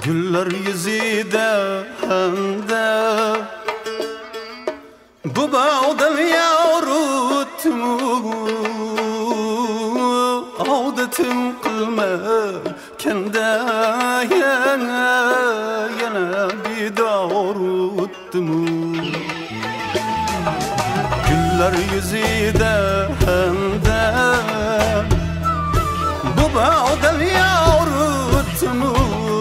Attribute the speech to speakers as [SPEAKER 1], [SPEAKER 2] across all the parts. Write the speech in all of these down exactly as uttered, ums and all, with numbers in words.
[SPEAKER 1] Güller yüzide hende bu bağdan yavrutmu Avdetim kılma kende yana yana bir doğrutmu Güller yüzide hende bu bağdan yavrutmu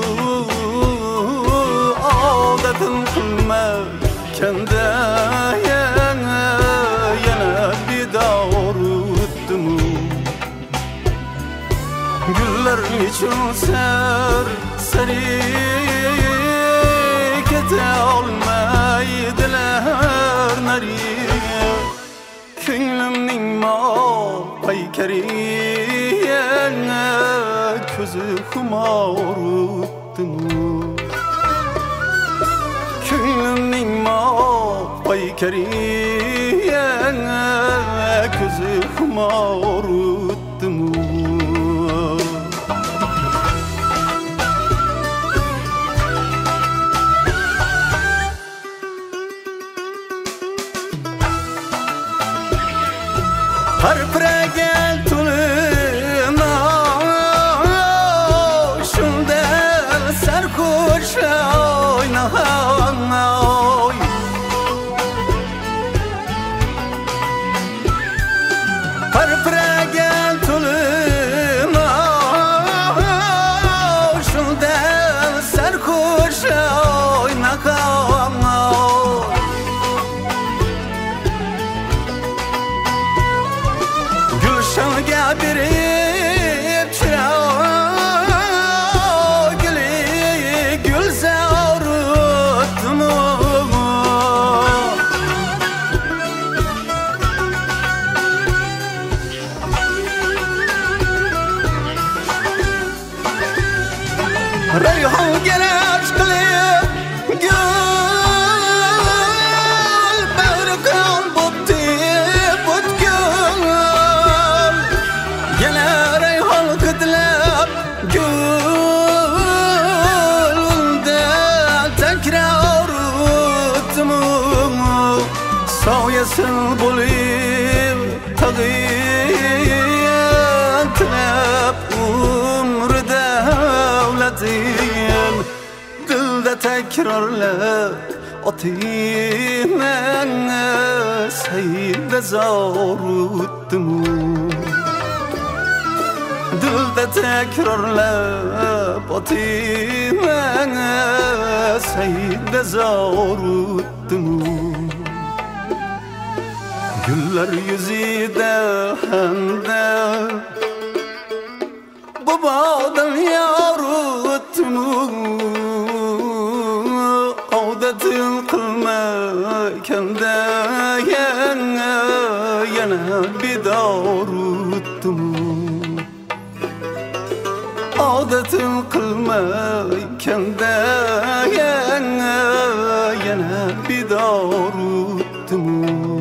[SPEAKER 1] Avdetim kılma kende yana yana bir doğrutmu Güller için ser seri kete olmaydılar nariye Künlümnin ma paykeriyene közü kumaruttumu Künlümnin ma paykeriyene közü kumaruttumu Harpre gel tuluna şunda sarhoş oyna oy Harpre gel tuluna şunda sarhoş oyna oy Gülşan'a birip çırağı gülü gül zavrutmu Reyhan geler kılıyor gül Bağırkan buttu but gül Gene reyhan kıdlap gülde tekrar utmu Sawyasın bulayım tağıyan Tlap umru devletin Dilde tekrarlap otimen Seyde zor utmu Dilde tekrarlap otimen Seyde zor utmu Güller yüzide hende bu bağdan yavrutmu Avdetin kılma kende yana yana bir doğrutmu Avdetin kılma kende yana yana bir doğrutmu